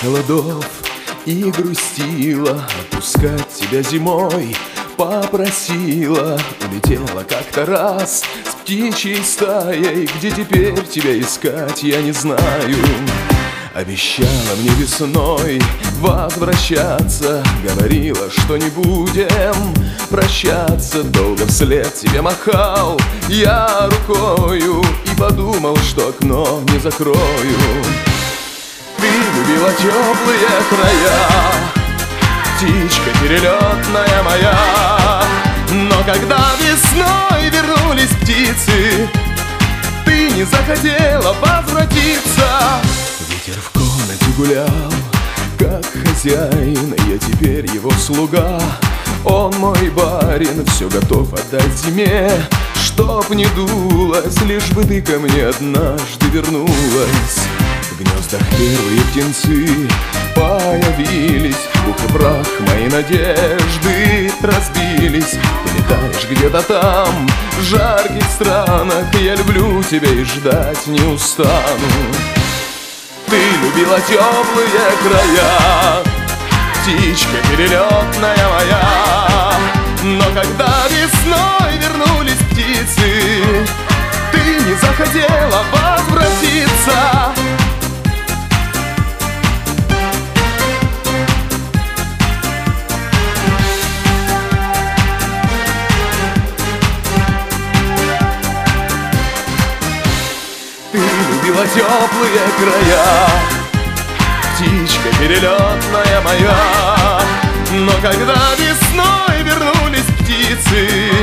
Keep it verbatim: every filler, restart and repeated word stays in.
холодов и грустила, отпускать тебя зимой попросила. Улетела как-то раз с птичьей стаей, где теперь тебя искать я не знаю. Обещала мне весной возвращаться, говорила, что не будем прощаться. Долго вслед тебе махал я рукою и подумал, что окно не закрою. Ты любила теплые края, птичка перелетная моя. Но когда весной вернулись птицы, ты не захотела возвратиться. Ветер в комнате гулял, как хозяин, я теперь его слуга. Он мой барин, все готов отдать зиме, чтоб не дулась, лишь бы ты ко мне однажды вернулась. В гнездах первые птенцы появились, пух и прах мои надежды разбились. Ты летаешь где-то там, в жарких странах, я люблю тебя и ждать не устану. Ты любила теплые края, птичка перелетная моя. Но когда весной вернулись птицы, ты не захотела возвратиться. Ты любила теплые края, птичка перелетная моя. Но когда весной вернулись птицы,